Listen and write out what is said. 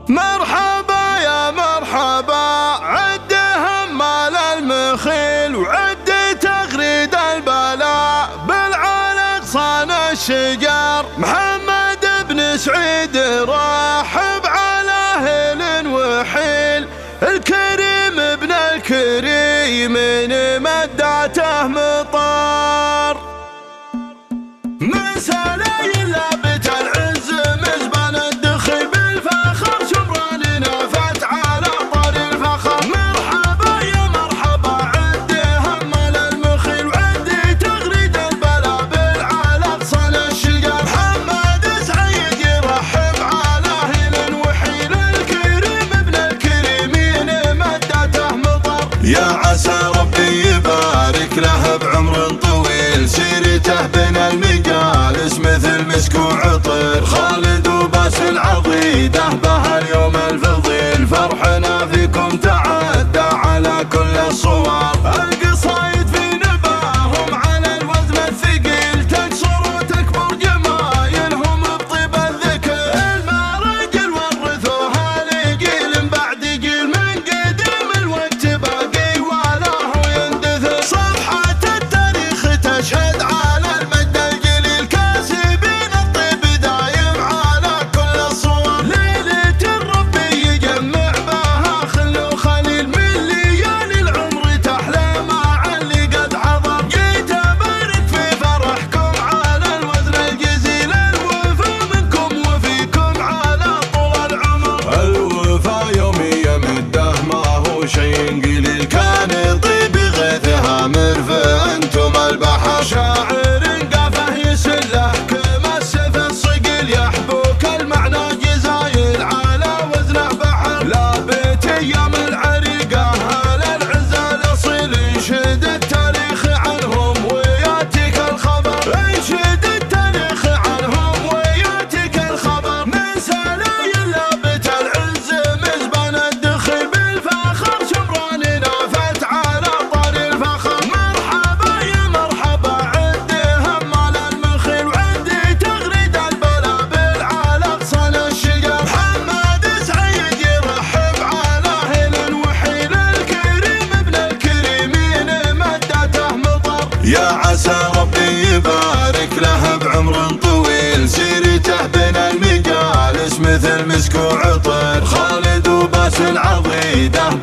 مرحبا يا مرحبا، عد همال المخيل وعد تغريد البلاء، بالعلق صان الشجار محمد بن سعيد رحب على هيل وحيل، الكريم ابن الكريم مداته مطار، من سلاي لابت العز مزبان الدخل بالفخر، شمران نافت على طار الفخر. مرحبا يا مرحبا، عد همال المخيل وعد تغريد البلاء، بالعلق صان الشجار محمد سعيد يرحب على هيل وحيل، الكريم ابن الكريمين مداته مطر. يا عسى ربي يبارك له بعمر طويل، سيرته بين المجالس مثل مسك وعطر، خالد وباسل عضيده به اليوم الفضيل، فرحنا فيكم تعدى على كل الصور، القصايد في نباهم على الوزن الثقيل، تكسر وتكبر جمايلهم بطيب الذكر، المراجل ورثوها لجيل بعد جيل، من قديم الوقت باقي ولا هو يندثر، صفحة التاريخ تشهد على المجد الجليل، كاسبين الطيب دايم على كل الصور، ليلة الربي يجمع بها خل وخليل، من ليالي العمر تحلى مع اللي قد حضر، جيت ابارك في فرحكم على الوزن الجزيل، الوفا منكم وفيكم على طول العمر، الوفا يومي يمده ما هو شيء قليل، كان طيب غيثها مرفع انتم البحر، شاعر قافه يسله كما السيف الصقيل، يحبوك المعنى جزايل على وزنه بحر، لا بيت ايام العريقه اهل العزه الاصيل، انشد التاريخ عنهم وياتيك الخبر، انشد التاريخ عنهم وياتيك الخبر، من سلايل لابت العز مزبان الدخل بالفخر، شمران نافت على طار الفخر. مرحبا يا مرحبا، عد همال المخيل وعد تغريد البلاء، بالعلق صان الشجار محمد سعيد يرحب على هيل وحيل، الكريم ابن الكريمين مداته مطر. يا عسى ربي يبارك له بعمر طويل، سيرته بين المجالس مثل مسك وعطر، خالد وباسل عضيده